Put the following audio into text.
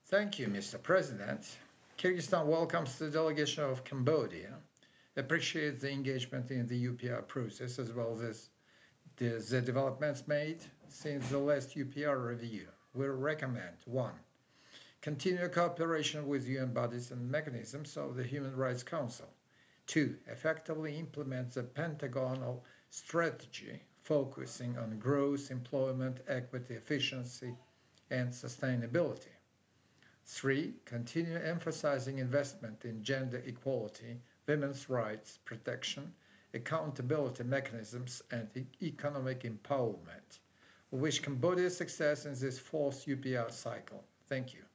Thank you, Mr. President. Kyrgyzstan welcomes the delegation of Cambodia, appreciates the engagement in the UPR process as well as the developments made since the last UPR review. We recommend 1. Continue cooperation with UN bodies and mechanisms of the Human Rights Council. 2. Effectively implement the Pentagonal strategy focusing on growth, employment, equity, efficiency, and sustainability. 3. Continue emphasizing investment in gender equality, women's rights protection, accountability mechanisms, and economic empowerment. We wish Cambodia success in this fourth UPR cycle. Thank you.